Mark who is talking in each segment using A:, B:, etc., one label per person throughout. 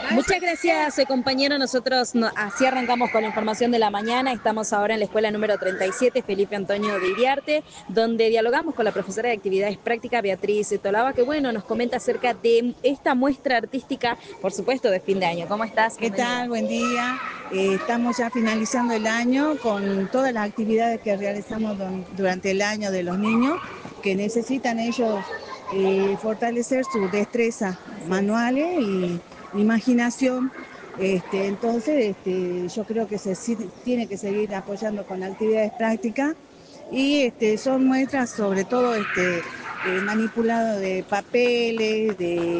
A: Muchas gracias, compañero. Nosotros así arrancamos con la información de la mañana. Estamos ahora en la escuela número 37, Felipe Antonio de Iriarte, donde dialogamos con la profesora de actividades prácticas, Beatriz Tolaba, que bueno, nos comenta acerca de esta muestra artística, por supuesto, de fin de año. ¿Cómo estás?
B: ¿Qué
A: Bienvenida.
B: tal? Buen día. Estamos ya finalizando el año con todas las actividades que realizamos durante el año de los niños, que necesitan ellos fortalecer su destreza manuales y imaginación. Entonces, yo creo que tiene que seguir apoyando con actividades prácticas y son muestras sobre todo manipulado de papeles,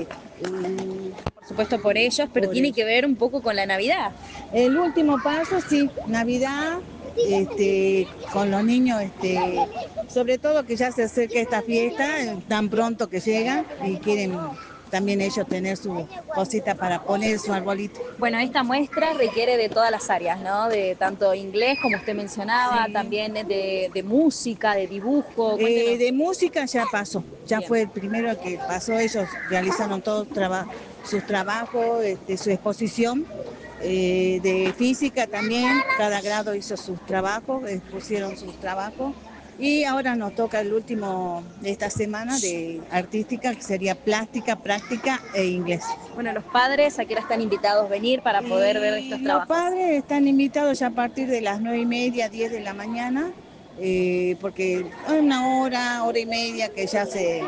A: Por supuesto por ellos, pero tiene que ver un poco con la Navidad.
B: el último paso, sí, Navidad, con los niños, sobre todo que ya se acerca esta fiesta, tan pronto que llegan y quieren también ellos tener su cosita para poner su arbolito.
A: Bueno, esta muestra requiere de todas las áreas, ¿no? De tanto inglés, como usted mencionaba,
B: Sí.
A: también de música, de dibujo. Cuéntenos.
B: De música ya pasó, ya
A: Bien.
B: fue el primero que pasó, ellos realizaron todos sus trabajos, su exposición. De física también, cada grado hizo sus trabajos, expusieron sus trabajos. Y ahora nos toca el último de esta semana de artística, que sería plástica, práctica e inglés.
A: Bueno, los padres, ¿a qué hora están invitados a venir para poder ver estos
B: Los
A: trabajos?
B: padres están invitados ya a partir de las 9:30, 10 de la mañana, porque hay una hora y media que ya se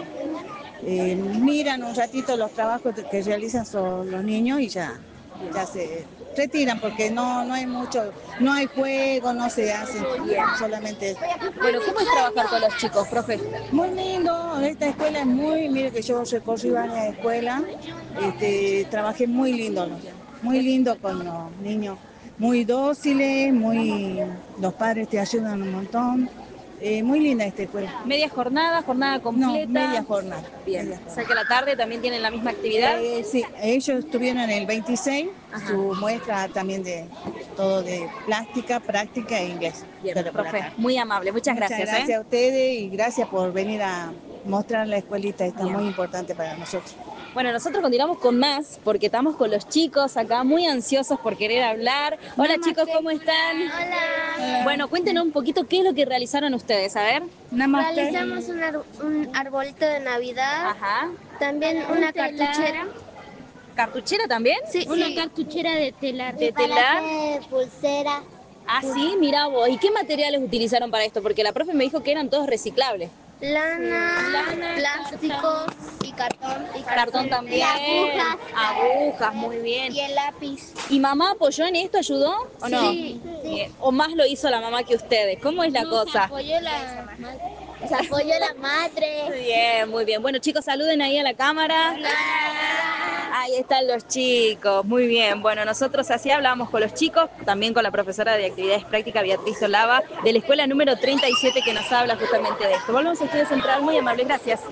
B: miran un ratito los trabajos que realizan los niños y ya se retiran porque no hay mucho, no hay juego, no se hace, solamente.
A: Bueno, ¿cómo es trabajar con los chicos, profe?
B: Muy lindo, esta escuela es mire que yo recorrí varias escuelas, trabajé muy lindo con los niños, muy dóciles, los padres te ayudan un montón, muy linda esta escuela.
A: ¿Media jornada, jornada completa?
B: No, media jornada.
A: Bien,
B: Media
A: o
B: jornada.
A: sea que a la tarde también tienen la misma actividad.
B: Sí, ellos tuvieron el 26,
A: Ajá.
B: su muestra también de todo de plástica, práctica e inglés.
A: Bien,
B: Pero por
A: profe,
B: acá.
A: muy amable, muchas gracias.
B: Gracias a ustedes y gracias por venir a mostrar la escuelita, está muy importante para nosotros.
A: Bueno, nosotros continuamos con más porque estamos con los chicos acá muy ansiosos por querer hablar. Hola chicos, ¿cómo están?
C: Hola.
A: Bueno, cuéntenos un poquito qué es lo que realizaron ustedes, a ver.
C: Realizamos un arbolito de Navidad.
A: Ajá.
C: También una cartuchera.
A: ¿Cartuchera también?
C: Sí, una cartuchera de telar.
A: ¿De telar?
C: Pulsera.
A: Ah, sí, mira vos. ¿Y qué materiales utilizaron para esto? Porque la profe me dijo que eran todos reciclables.
C: Lana, plásticos y cartón.
A: Cartón también.
C: Agujas.
A: Agujas, muy bien.
C: Y el lápiz.
A: ¿Y mamá apoyó en esto? ¿Ayudó o no?
C: Sí.
A: Bien. ¿O más lo hizo la mamá que ustedes? ¿Cómo es la cosa?
C: Se apoyó la madre.
A: Muy bien, muy bien. Bueno, chicos, saluden ahí a la cámara. Ahí están los chicos, muy bien. Bueno, nosotros así hablamos con los chicos, también con la profesora de actividades prácticas, Beatriz Solava, de la escuela número 37, que nos habla justamente de esto. Volvemos a Estudio Central, muy amables, gracias.